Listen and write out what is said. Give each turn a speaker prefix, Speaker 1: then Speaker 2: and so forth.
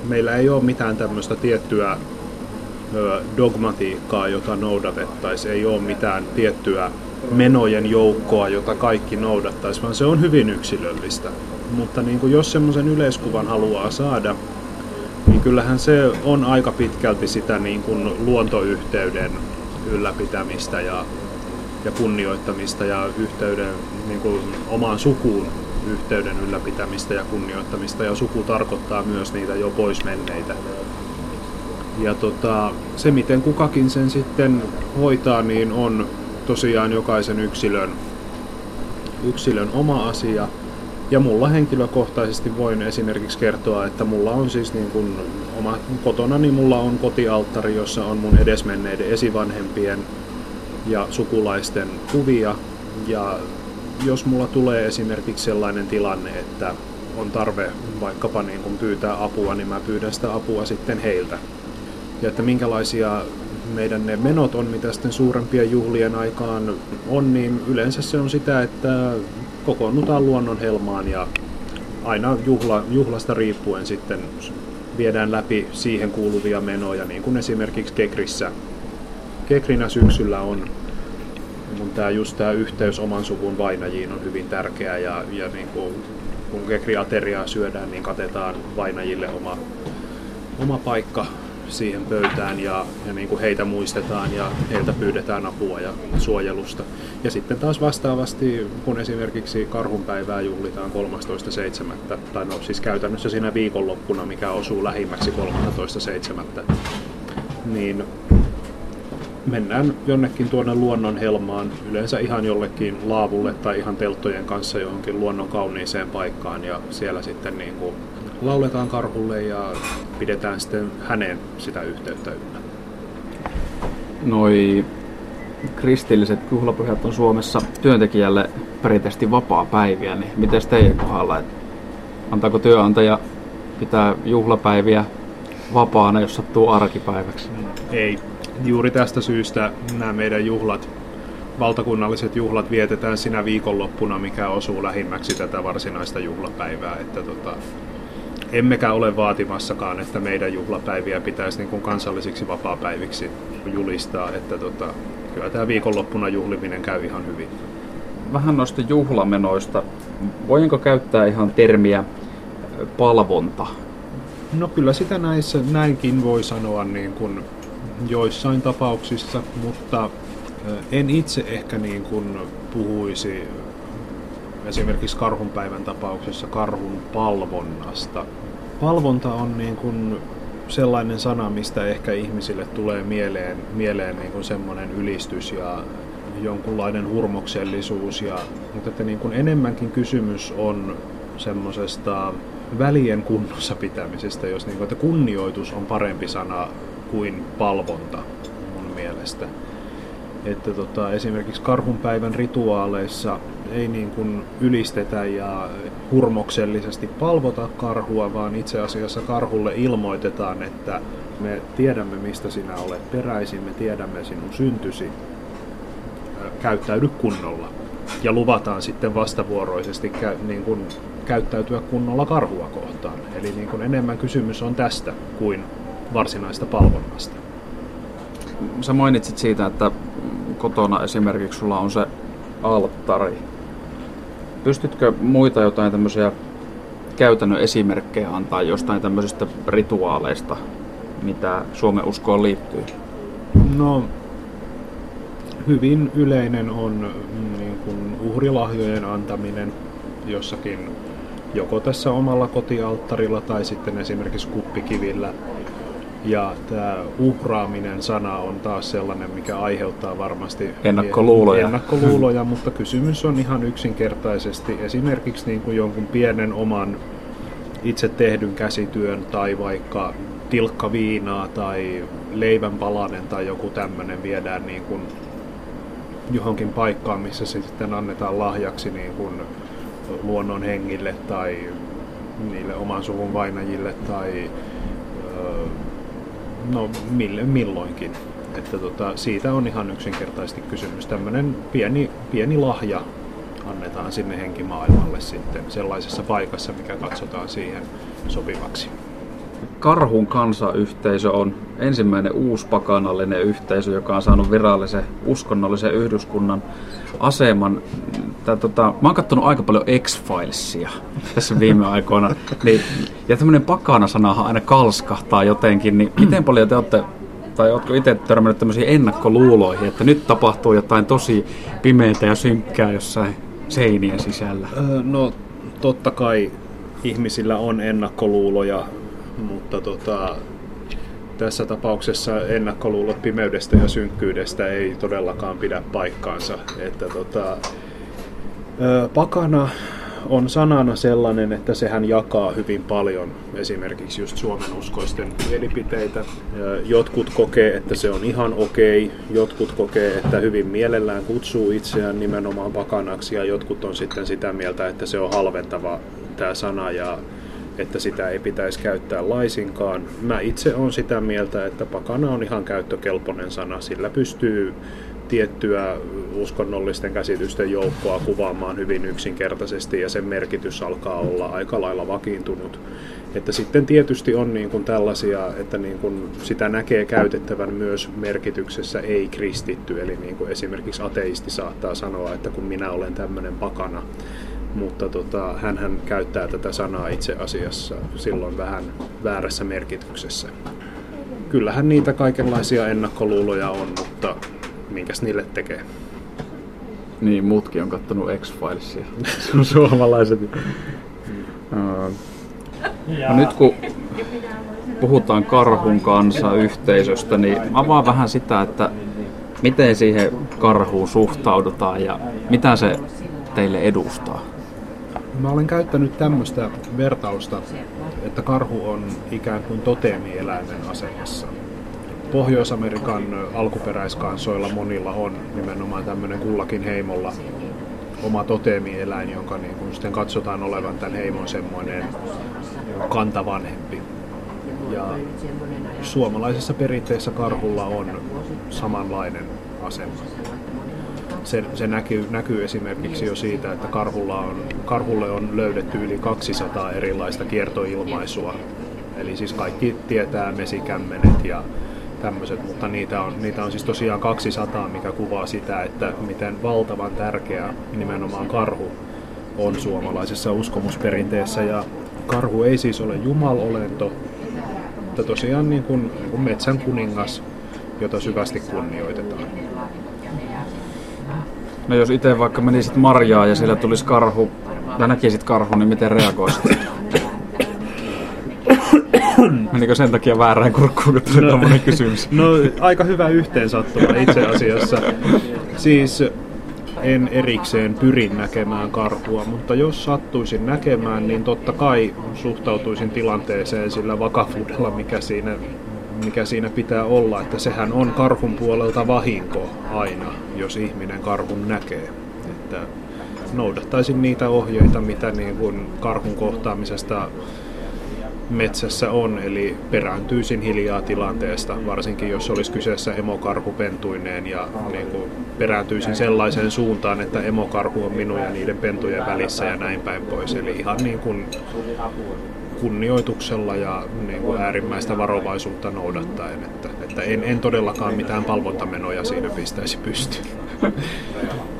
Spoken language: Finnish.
Speaker 1: meillä ei ole mitään tämmöistä tiettyä dogmatiikkaa, jota noudatettaisiin. Ei ole mitään tiettyä menojen joukkoa, jota kaikki noudattaisi, vaan se on hyvin yksilöllistä. Mutta niin kuin jos semmoisen yleiskuvan haluaa saada, niin kyllähän se on aika pitkälti sitä niin kuin luontoyhteyden ylläpitämistä ja kunnioittamista ja yhteyden niin kuin omaan sukuun yhteyden ylläpitämistä ja kunnioittamista. Ja suku tarkoittaa myös niitä jo pois menneitä. Ja se, miten kukakin sen sitten hoitaa, niin on tosiaan jokaisen yksilön oma asia. Ja mulla henkilökohtaisesti voin esimerkiksi kertoa, että mulla on siis niin kuin kotonani mulla on kotialttari, jossa on mun edesmenneiden esivanhempien ja sukulaisten kuvia. Ja jos mulla tulee esimerkiksi sellainen tilanne, että on tarve vaikkapa niin kuin pyytää apua, niin mä pyydän sitä apua sitten heiltä. Ja että minkälaisia meidän ne menot on, mitä sitten suurempien juhlien aikaan on, niin yleensä se on sitä, että kokoonnutaan luonnon helmaan ja aina juhlasta riippuen sitten viedään läpi siihen kuuluvia menoja, niin kuin esimerkiksi Kekrinä syksyllä on tämä yhteys oman suvun vainajiin on hyvin tärkeä ja niin kuin, kun Kekri-ateriaa syödään, niin katetaan vainajille oma paikka siihen pöytään ja niin kuin heitä muistetaan ja heiltä pyydetään apua ja suojelusta. Ja sitten taas vastaavasti, kun esimerkiksi karhunpäivää juhlitaan 13.7. tai no siis käytännössä siinä viikonloppuna, mikä osuu lähimmäksi 13.7. niin mennään jonnekin tuonne luonnon helmaan, yleensä ihan jollekin laavulle tai ihan telttojen kanssa johonkin luonnon kauniiseen paikkaan ja siellä sitten niin kuin lauletaan karhulle ja pidetään sitten häneen sitä yhteyttä yllä.
Speaker 2: Noi kristilliset juhlapyhät on Suomessa työntekijälle perinteisesti vapaapäiviä, niin miten teidän kohdalla? Antaako työnantaja pitää juhlapäiviä vapaana, jos sattuu arkipäiväksi?
Speaker 1: Ei. Juuri tästä syystä nämä meidän valtakunnalliset juhlat vietetään sinä viikonloppuna, mikä osuu lähimmäksi tätä varsinaista juhlapäivää. Että emmekä ole vaatimassakaan, että meidän juhlapäiviä pitäisi niin kuin kansallisiksi vapaapäiviksi julistaa. Että kyllä tämä viikonloppuna juhliminen käy ihan hyvin.
Speaker 2: Vähän noista juhlamenoista. Voinko käyttää ihan termiä palvonta?
Speaker 1: No kyllä sitä näinkin voi sanoa niin kuin joissain tapauksissa, mutta en itse ehkä niin kuin puhuisi esimerkiksi karhunpäivän tapauksessa karhun palvonnasta. Palvonta on niin kuin sellainen sana, mistä ehkä ihmisille tulee mieleen niin kuin semmoinen ylistys ja jonkunlainen hurmoksellisuus. Mutta että niin kuin enemmänkin kysymys on semmoisesta välien kunnossa pitämisestä, jos niin kuin, että kunnioitus on parempi sana kuin palvonta mun mielestä. Että esimerkiksi karhunpäivän rituaaleissa ei niin kuin ylistetä ja hurmoksellisesti palvota karhua, vaan itse asiassa karhulle ilmoitetaan, että me tiedämme mistä sinä olet peräisin, me tiedämme sinun syntysi, käyttäydy kunnolla. Ja luvataan sitten vastavuoroisesti niin kuin käyttäytyä kunnolla karhua kohtaan. Eli niin kuin enemmän kysymys on tästä kuin varsinaista palvonnasta.
Speaker 2: Sä mainitsit siitä, että kotona esimerkiksi sulla on se alttari. Pystytkö muita jotain tämmöisiä käytännön esimerkkejä antaa jostain tämmöisistä rituaaleista, mitä Suomen uskoon liittyy?
Speaker 1: No, hyvin yleinen on niin kuin uhrilahjojen antaminen jossakin joko tässä omalla kotialttarilla tai sitten esimerkiksi kuppikivillä. Ja tämä uhraaminen sana on taas sellainen, mikä aiheuttaa varmasti ennakkoluuloja, mutta kysymys on ihan yksinkertaisesti esimerkiksi niin kuin jonkun pienen oman itse tehdyn käsityön tai vaikka tilkka viinaa tai leivänpalanen tai joku tämmöinen viedään niin kuin johonkin paikkaan, missä se sitten annetaan lahjaksi niin kuin luonnon hengille tai niille oman suvun vainajille tai no milloinkin. Että siitä on ihan yksinkertaisesti kysymys. Tämmöinen pieni lahja annetaan sinne henkimaailmalle sitten sellaisessa paikassa, mikä katsotaan siihen sopivaksi.
Speaker 2: Karhun kansayhteisö on ensimmäinen uuspakanallinen yhteisö, joka on saanut virallisen uskonnollisen yhdyskunnan aseman. Mä oon kattonut aika paljon X-Filesia tässä viime aikoina. Niin, ja tämmönen pakana-sanahan aina kalskahtaa jotenkin. Niin miten paljon te olette, tai ootko itse törmännyt tämmöisiin ennakkoluuloihin, että nyt tapahtuu jotain tosi pimeätä ja synkkää jossain seinien sisällä?
Speaker 1: No totta kai ihmisillä on ennakkoluuloja, mutta tässä tapauksessa ennakkoluulot pimeydestä ja synkkyydestä ei todellakaan pidä paikkaansa. Että pakana on sanana sellainen, että sehän jakaa hyvin paljon esimerkiksi just suomenuskoisten mielipiteitä. Jotkut kokee, että se on ihan okei, jotkut kokee, että hyvin mielellään kutsuu itseään nimenomaan pakanaksi, ja jotkut on sitten sitä mieltä, että se on halventava tämä sana ja että sitä ei pitäisi käyttää laisinkaan. Mä itse olen sitä mieltä, että pakana on ihan käyttökelpoinen sana, sillä pystyy tiettyä uskonnollisten käsitysten joukkoa kuvaamaan hyvin yksinkertaisesti ja sen merkitys alkaa olla aika lailla vakiintunut. Että sitten tietysti on niin kuin tällaisia, että niin kuin sitä näkee käytettävän myös merkityksessä ei-kristitty, eli niin kuin esimerkiksi ateisti saattaa sanoa, että kun minä olen tämmöinen pakana, mutta hänhän käyttää tätä sanaa itse asiassa silloin vähän väärässä merkityksessä. Kyllähän niitä kaikenlaisia ennakkoluuloja on, mutta minkäs niille tekee?
Speaker 2: Niin, muutkin on kattonut X-Filesia. Suomalaiset. No nyt kun puhutaan karhun kansayhteisöstä, niin avaa vähän sitä, että miten siihen karhuun suhtaudutaan ja mitä se teille edustaa?
Speaker 1: Mä olen käyttänyt tämmöistä vertausta, että karhu on ikään kuin toteemieläimen asemassa. Pohjois-Amerikan alkuperäiskansoilla monilla on nimenomaan tämmöinen kullakin heimolla oma toteemieläin, jonka niin kuin sitten katsotaan olevan tämän heimon semmoinen kantavanhempi. Ja suomalaisessa perinteessä karhulla on samanlainen asema. Se näkyy esimerkiksi jo siitä, että karhulle on löydetty yli 200 erilaista kiertoilmaisua. Eli siis kaikki tietää mesikämmenet ja tämmöiset, mutta niitä on siis tosiaan 200, mikä kuvaa sitä, että miten valtavan tärkeä nimenomaan karhu on suomalaisessa uskomusperinteessä. Ja karhu ei siis ole jumalolento, mutta tosiaan niin kuin metsän kuningas, jota syvästi kunnioitetaan.
Speaker 2: No jos itse vaikka menisit marjaan ja siellä tulisi karhu ja näkisit karhun, niin miten reagoisit? Menikö sen takia väärään kurkkuun, kun tuli tommoinen kysymys?
Speaker 1: No aika hyvä yhteensattuma itse asiassa. Siis en erikseen pyri näkemään karhua, mutta jos sattuisin näkemään, niin totta kai suhtautuisin tilanteeseen sillä vakavuudella, mikä siinä pitää olla, että sehän on karhun puolelta vahinko aina, jos ihminen karhun näkee. Että noudattaisin niitä ohjeita, mitä niin kuin karhun kohtaamisesta metsässä on, eli perääntyisin hiljaa tilanteesta, varsinkin jos olisi kyseessä emokarhu pentuineen, ja niin kuin perääntyisin sellaiseen suuntaan, että emokarhu on minun ja niiden pentujen välissä ja näin päin pois. Eli ihan niin kuin kunnioituksella ja niin kuin äärimmäistä varovaisuutta noudattaen, että en todellakaan mitään palvontamenoja siinä pistäisi pystyyn.